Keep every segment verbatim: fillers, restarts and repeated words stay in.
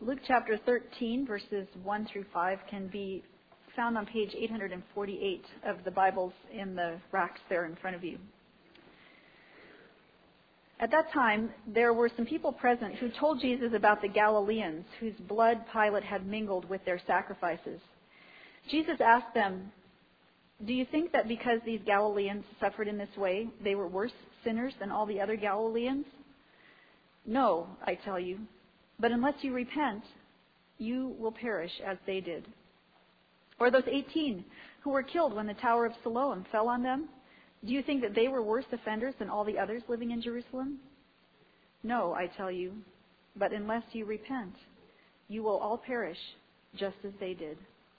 Luke chapter thirteen, verses one through five can be found on page eight hundred forty-eight of the Bibles in the racks there in front of you. At that time, there were some people present who told Jesus about the Galileans whose blood Pilate had mingled with their sacrifices. Jesus asked them, "Do you think that because these Galileans suffered in this way, they were worse sinners than all the other Galileans? No, I tell you. But unless you repent, you will perish as they did. Or those eighteen who were killed when the Tower of Siloam fell on them, do you think that they were worse offenders than all the others living in Jerusalem? No, I tell you. But unless you repent, you will all perish just as they did."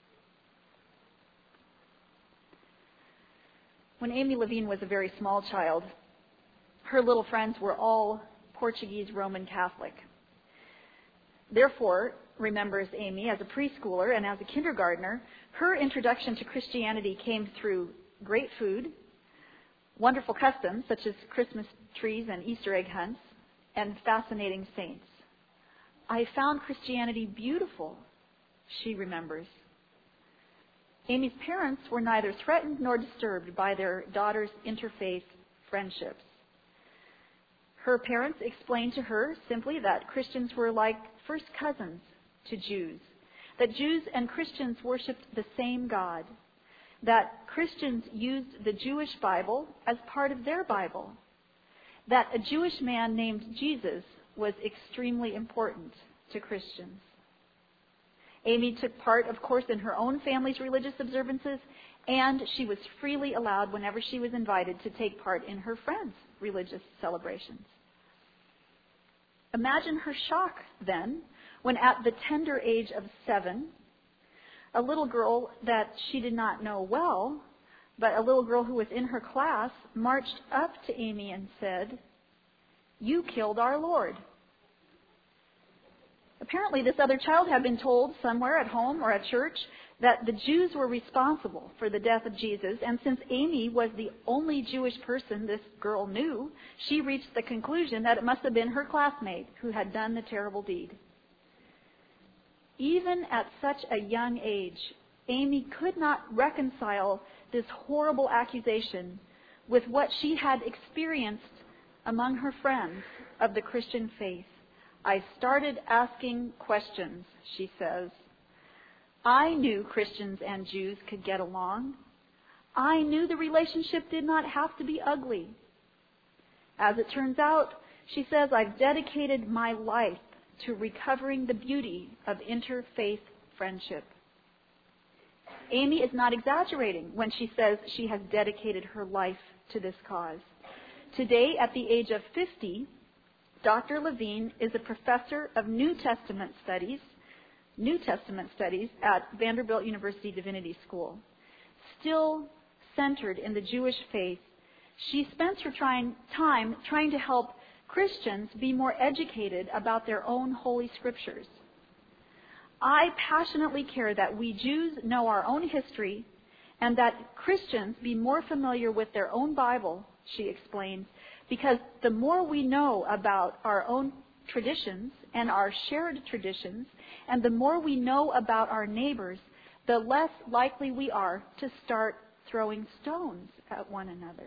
When Amy Levine was a very small child, her little friends were all Portuguese Roman Catholic. Therefore, remembers Amy, as a preschooler and as a kindergartner, her introduction to Christianity came through great food, wonderful customs such as Christmas trees and Easter egg hunts, and fascinating saints. "I found Christianity beautiful," she remembers. Amy's parents were neither threatened nor disturbed by their daughter's interfaith friendships. Her parents explained to her simply that Christians were like first cousins to Jews, that Jews and Christians worshipped the same God, that Christians used the Jewish Bible as part of their Bible, that a Jewish man named Jesus was extremely important to Christians. Amy took part, of course, in her own family's religious observances, and she was freely allowed whenever she was invited to take part in her friends' religious celebrations. Imagine her shock, then, when at the tender age of seven, a little girl that she did not know well, but a little girl who was in her class, marched up to Amy and said, "You killed our Lord." Apparently, this other child had been told somewhere at home or at church that the Jews were responsible for the death of Jesus, and since Amy was the only Jewish person this girl knew, she reached the conclusion that it must have been her classmate who had done the terrible deed. Even at such a young age, Amy could not reconcile this horrible accusation with what she had experienced among her friends of the Christian faith. "I started asking questions," she says. "I knew Christians and Jews could get along. I knew the relationship did not have to be ugly. As it turns out," she says, "I've dedicated my life to recovering the beauty of interfaith friendship." Amy is not exaggerating when she says she has dedicated her life to this cause. Today, at the age of fifty, Doctor Levine is a professor of New Testament studies, New Testament studies at Vanderbilt University Divinity School. Still centered in the Jewish faith, she spends her trying, time trying to help Christians be more educated about their own holy scriptures. "I passionately care that we Jews know our own history and that Christians be more familiar with their own Bible," she explains, "because the more we know about our own traditions and our shared traditions, and the more we know about our neighbors, the less likely we are to start throwing stones at one another."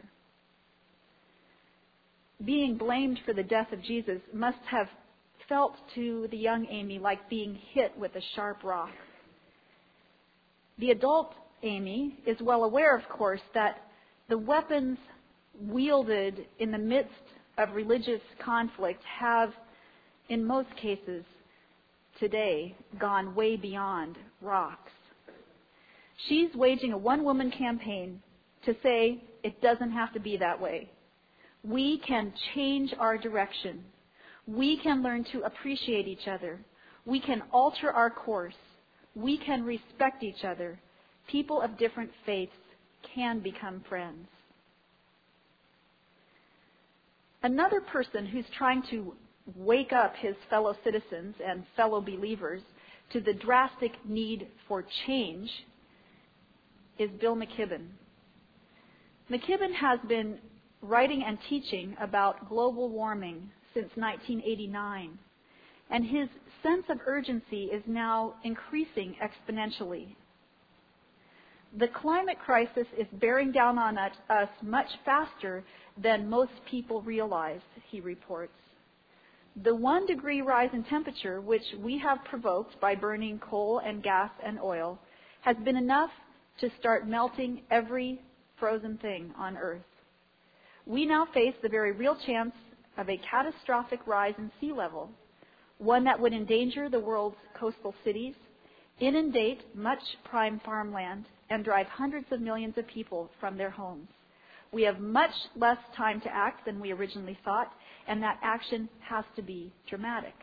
Being blamed for the death of Jesus must have felt to the young Amy like being hit with a sharp rock. The adult Amy is well aware, of course, that the weapons wielded in the midst of religious conflict have, in most cases today, gone way beyond rocks. She's waging a one-woman campaign to say it doesn't have to be that way. We can change our direction. We can learn to appreciate each other. We can alter our course. We can respect each other. People of different faiths can become friends. Another person who's trying to wake up his fellow citizens and fellow believers to the drastic need for change is Bill McKibben. McKibben has been writing and teaching about global warming since nineteen eighty-nine. And his sense of urgency is now increasing exponentially. The climate crisis is bearing down on us much faster than most people realize, he reports. The one degree rise in temperature, which we have provoked by burning coal and gas and oil, has been enough to start melting every frozen thing on Earth. We now face the very real chance of a catastrophic rise in sea level, one that would endanger the world's coastal cities, inundate much prime farmland, and drive hundreds of millions of people from their homes. We have much less time to act than we originally thought, and that action has to be dramatic.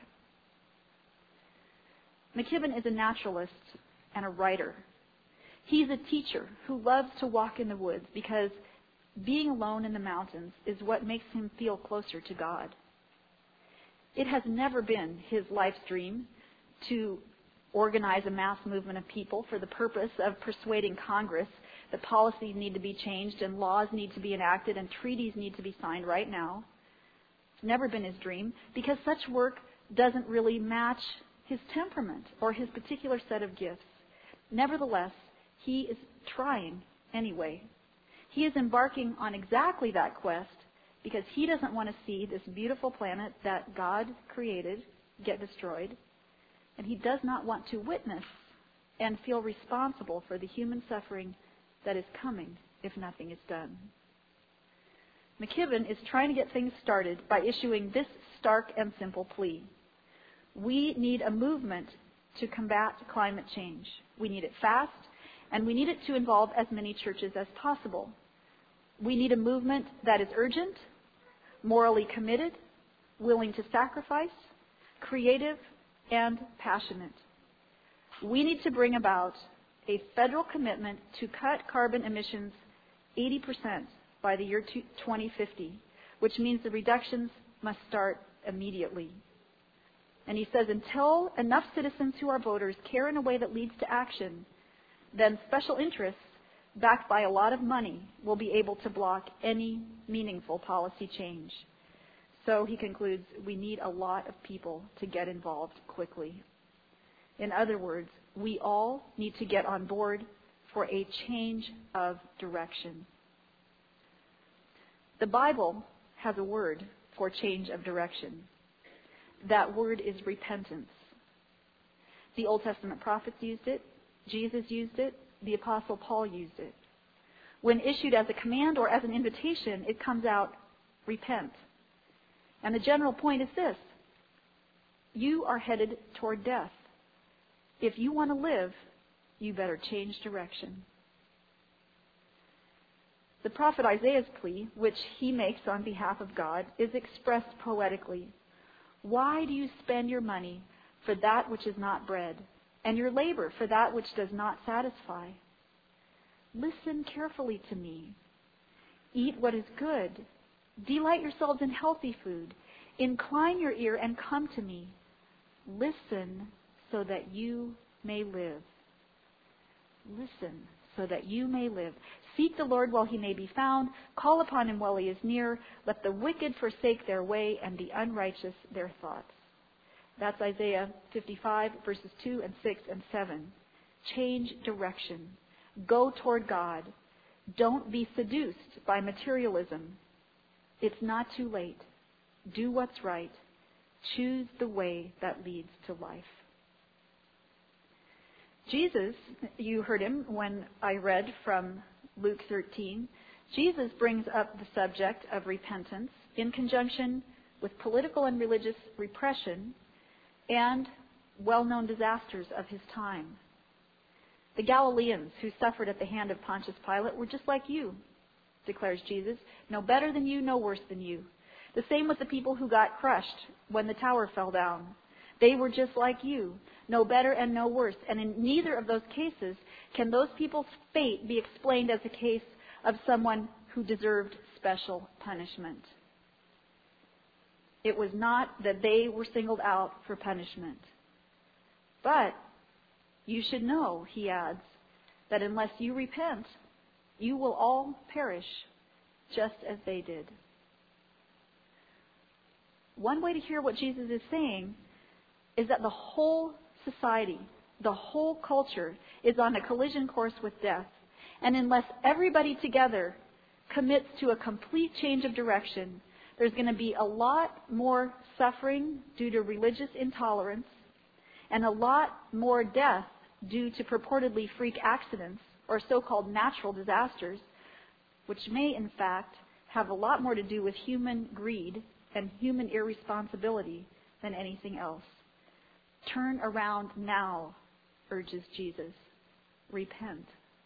McKibben is a naturalist and a writer. He's a teacher who loves to walk in the woods because being alone in the mountains is what makes him feel closer to God. It has never been his life's dream to organize a mass movement of people for the purpose of persuading Congress that policies need to be changed and laws need to be enacted and treaties need to be signed right now. It's never been his dream because such work doesn't really match his temperament or his particular set of gifts. Nevertheless, he is trying anyway. He is embarking on exactly that quest because he doesn't want to see this beautiful planet that God created get destroyed. And he does not want to witness and feel responsible for the human suffering that is coming if nothing is done. McKibben is trying to get things started by issuing this stark and simple plea. We need a movement to combat climate change. We need it fast, and we need it to involve as many churches as possible. We need a movement that is urgent, morally committed, willing to sacrifice, creative, and passionate. We need to bring about a federal commitment to cut carbon emissions eighty percent by the year twenty fifty, which means the reductions must start immediately. And he says until enough citizens who are voters care in a way that leads to action, then special interests backed by a lot of money will be able to block any meaningful policy change. So he concludes, we need a lot of people to get involved quickly. In other words, we all need to get on board for a change of direction. The Bible has a word for change of direction. That word is repentance. The Old Testament prophets used it. Jesus used it. The Apostle Paul used it. When issued as a command or as an invitation, it comes out, repent. And the general point is this: you are headed toward death. If you want to live, you better change direction. The prophet Isaiah's plea, which he makes on behalf of God, is expressed poetically. Why do you spend your money for that which is not bread, and your labor for that which does not satisfy? Listen carefully to me. Eat what is good. Delight yourselves in healthy food. Incline your ear and come to me. Listen so that you may live. Listen so that you may live. Seek the Lord while he may be found. Call upon him while he is near. Let the wicked forsake their way and the unrighteous their thoughts. That's Isaiah fifty-five, verses two and six and seven. Change direction. Go toward God. Don't be seduced by materialism. It's not too late. Do what's right. Choose the way that leads to life. Jesus, you heard him when I read from Luke thirteen. Jesus brings up the subject of repentance in conjunction with political and religious repression and well-known disasters of his time. The Galileans who suffered at the hand of Pontius Pilate were just like you, declares Jesus. No better than you, no worse than you. The same with the people who got crushed when the tower fell down. They were just like you, no better and no worse. And in neither of those cases can those people's fate be explained as a case of someone who deserved special punishment. It was not that they were singled out for punishment. But you should know, he adds, that unless you repent, you will all perish just as they did. One way to hear what Jesus is saying is that the whole society, the whole culture is on a collision course with death. And unless everybody together commits to a complete change of direction, there's going to be a lot more suffering due to religious intolerance and a lot more death due to purportedly freak accidents or so-called natural disasters, which may in fact have a lot more to do with human greed and human irresponsibility than anything else. Turn around now, urges Jesus. Repent.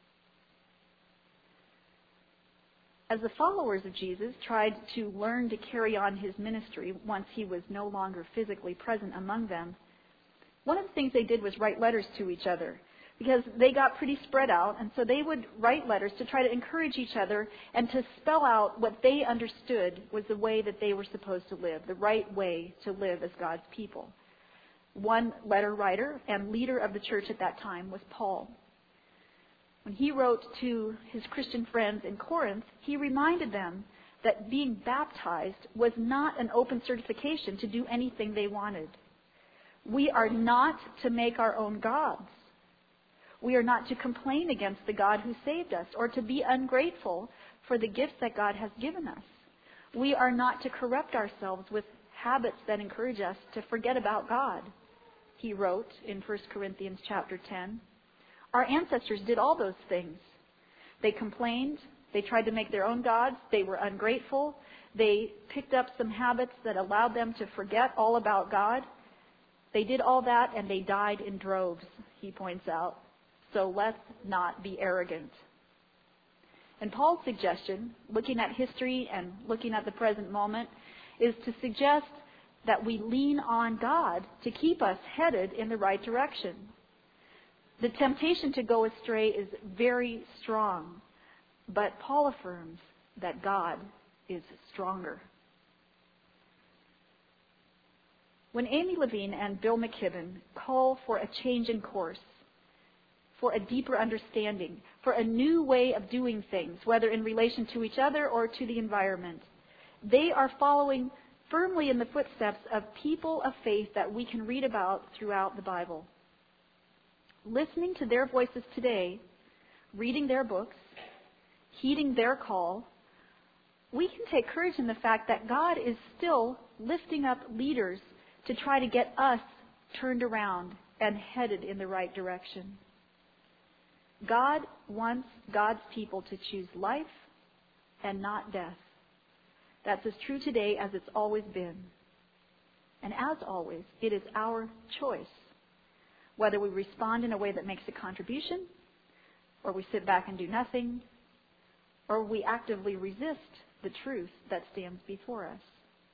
As the followers of Jesus tried to learn to carry on his ministry once he was no longer physically present among them, one of the things they did was write letters to each other, because they got pretty spread out, and so they would write letters to try to encourage each other and to spell out what they understood was the way that they were supposed to live, the right way to live as God's people. One letter writer and leader of the church at that time was Paul. When he wrote to his Christian friends in Corinth, he reminded them that being baptized was not an open certification to do anything they wanted. We are not to make our own gods. We are not to complain against the God who saved us or to be ungrateful for the gifts that God has given us. We are not to corrupt ourselves with habits that encourage us to forget about God, he wrote in First Corinthians chapter ten. Our ancestors did all those things. They complained. They tried to make their own gods. They were ungrateful. They picked up some habits that allowed them to forget all about God. They did all that and they died in droves, he points out. So let's not be arrogant. And Paul's suggestion, looking at history and looking at the present moment, is to suggest that we lean on God to keep us headed in the right direction. The temptation to go astray is very strong, but Paul affirms that God is stronger. When Amy Levine and Bill McKibben call for a change in course, for a deeper understanding, for a new way of doing things, whether in relation to each other or to the environment, they are following firmly in the footsteps of people of faith that we can read about throughout the Bible. Listening to their voices today, reading their books, heeding their call, we can take courage in the fact that God is still lifting up leaders to try to get us turned around and headed in the right direction. God wants God's people to choose life and not death. That's as true today as it's always been. And as always, it is our choice whether we respond in a way that makes a contribution, or we sit back and do nothing, or we actively resist the truth that stands before us.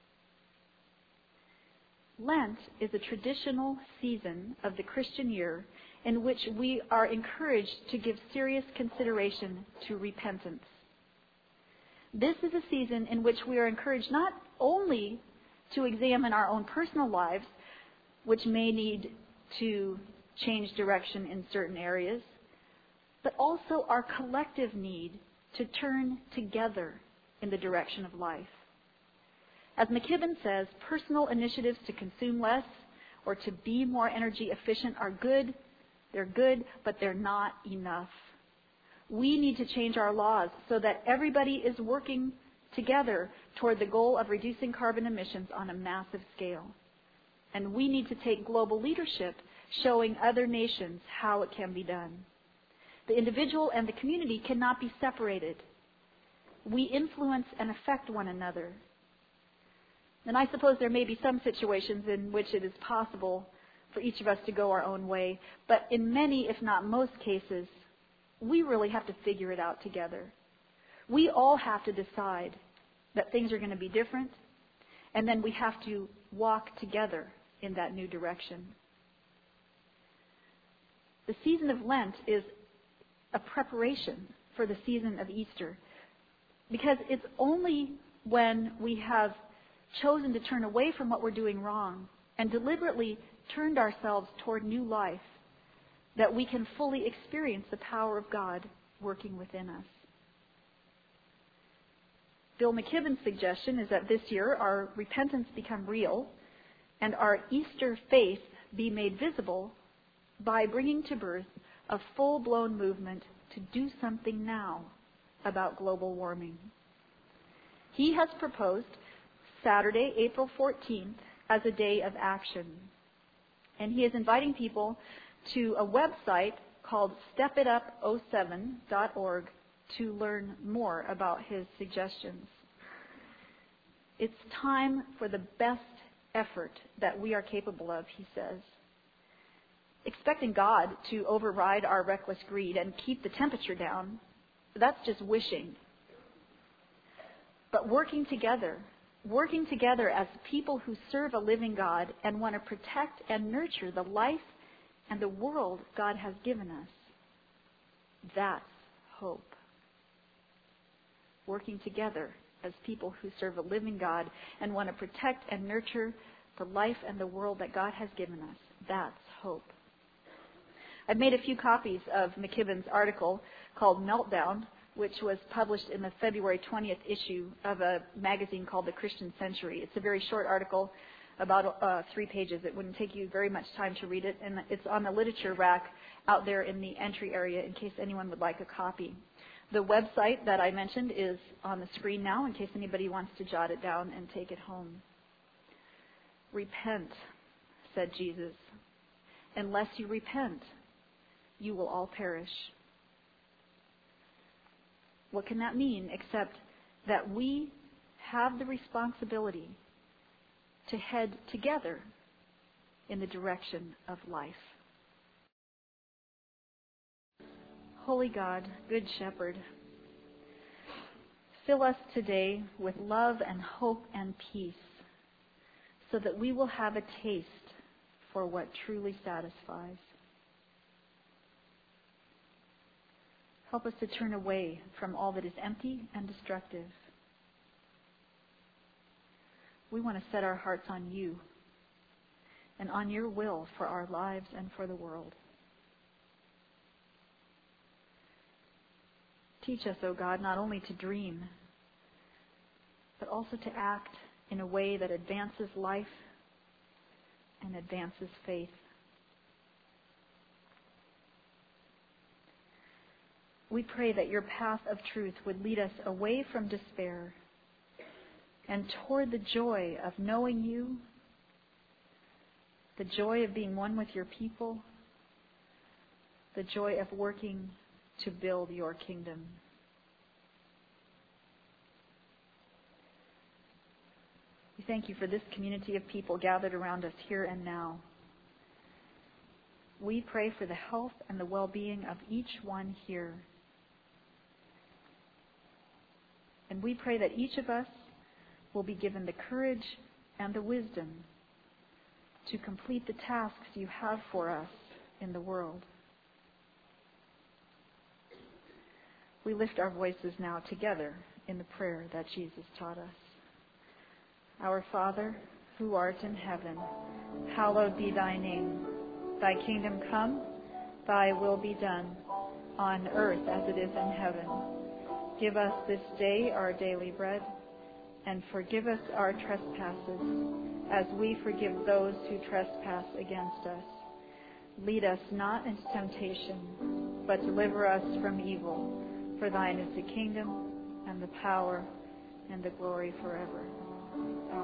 Lent is a traditional season of the Christian year in which we are encouraged to give serious consideration to repentance. This is a season in which we are encouraged not only to examine our own personal lives, which may need to change direction in certain areas, but also our collective need to turn together in the direction of life. As McKibben says, personal initiatives to consume less or to be more energy efficient are good. They're good, but they're not enough. We need to change our laws so that everybody is working together toward the goal of reducing carbon emissions on a massive scale. And we need to take global leadership, showing other nations how it can be done. The individual and the community cannot be separated. We influence and affect one another. And I suppose there may be some situations in which it is possible for each of us to go our own way, but in many, if not most cases, we really have to figure it out together. We all have to decide that things are going to be different, and then we have to walk together in that new direction. The season of Lent is a preparation for the season of Easter, because it's only when we have chosen to turn away from what we're doing wrong and deliberately turned ourselves toward new life that we can fully experience the power of God working within us. Bill McKibben's suggestion is that this year our repentance become real and our Easter faith be made visible by bringing to birth a full-blown movement to do something now about global warming. He has proposed Saturday, April fourteenth, as a day of action. And he is inviting people to a website called step it up oh seven dot org to learn more about his suggestions. It's time for the best effort that we are capable of, he says. Expecting God to override our reckless greed and keep the temperature down, that's just wishing. But working together, working together as people who serve a living God and want to protect and nurture the life and the world God has given us, that's hope. Working together as people who serve a living God and want to protect and nurture the life and the world that God has given us, that's hope. I've made a few copies of McKibben's article called Meltdown, which was published in the February twentieth issue of a magazine called The Christian Century. It's a very short article, about uh, three pages. It wouldn't take you very much time to read it, and it's on the literature rack out there in the entry area in case anyone would like a copy. The website that I mentioned is on the screen now in case anybody wants to jot it down and take it home. Repent, said Jesus. Unless you repent, you will all perish. What can that mean except that we have the responsibility to head together in the direction of life? Holy God, Good Shepherd, fill us today with love and hope and peace so that we will have a taste for what truly satisfies. Help us to turn away from all that is empty and destructive. We want to set our hearts on you and on your will for our lives and for the world. Teach us, O God, not only to dream, but also to act in a way that advances life and advances faith. We pray that your path of truth would lead us away from despair and toward the joy of knowing you, the joy of being one with your people, the joy of working to build your kingdom. We thank you for this community of people gathered around us here and now. We pray for the health and the well-being of each one here. And we pray that each of us will be given the courage and the wisdom to complete the tasks you have for us in the world. We lift our voices now together in the prayer that Jesus taught us. Our Father, who art in heaven, hallowed be thy name. Thy kingdom come, thy will be done, on earth as it is in heaven. Give us this day our daily bread, and forgive us our trespasses, as we forgive those who trespass against us. Lead us not into temptation, but deliver us from evil. For thine is the kingdom, and the power, and the glory forever. Amen.